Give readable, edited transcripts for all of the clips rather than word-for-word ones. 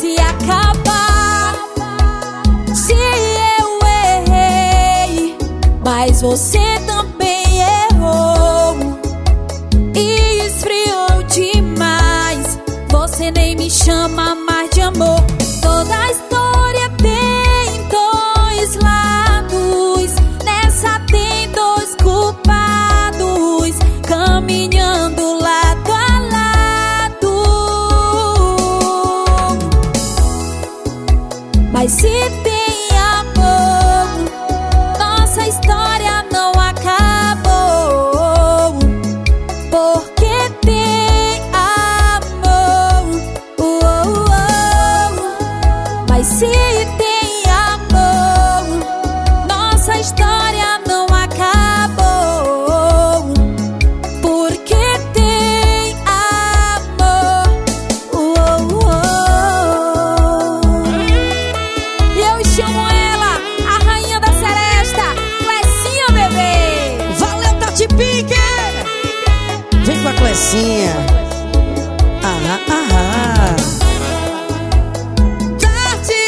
se acabar. Se eu errei, mas você também errou e esfriou demais. Você nem me chama mais de amor. Toda a história tem dois lados, nessa tem dois culpados, caminhando lado a lado. Mas se tem amor, nossa história não acabou, porque tem amor. Mas se tem amor, nossa história não acabou, porque tem amor. E eu chamo ela, a rainha da seresta, Clecinha, bebê. Valeu, Tati Pique! Vem com a Clecinha. Tarde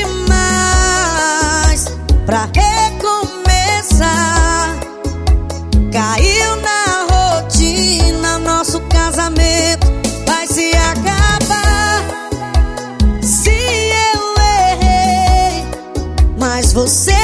demais pra recomeçar. Caiu na rotina, nosso casamento vai se acabar. Se eu errei, mas você